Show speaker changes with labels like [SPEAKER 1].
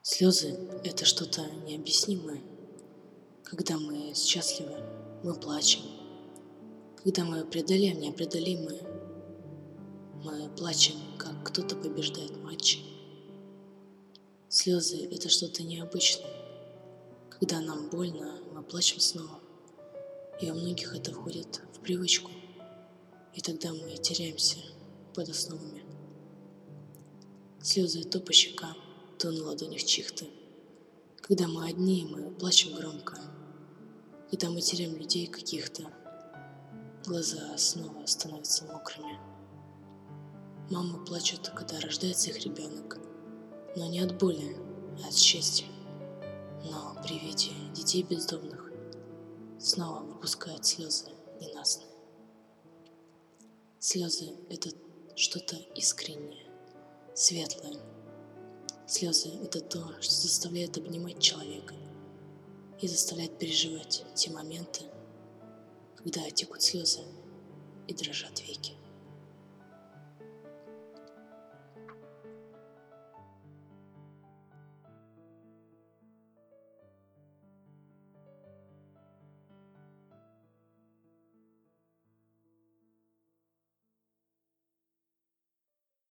[SPEAKER 1] Слезы– это что-то необъяснимое. Когда мы счастливы, мы плачем. Когда мы преодолеем неопреодолимое, мы плачем, как кто-то побеждает матчи. Слезы– это что-то необычное. Когда нам больно, мы плачем снова. И у многих это входит в привычку. И тогда мы теряемся под основами. Слезы то по щекам, то на ладонях чьих-то. Когда мы одни, мы плачем громко. Когда мы теряем людей каких-то, глаза снова становятся мокрыми. Мамы плачут, когда рождается их ребенок, но не от боли, а от счастья. Но при виде детей бездомных снова выпускают слезы ненастные. Слезы – это что-то искреннее, светлое. Слезы – это то, что заставляет обнимать человека и заставляет переживать те моменты, когда текут слезы и дрожат веки.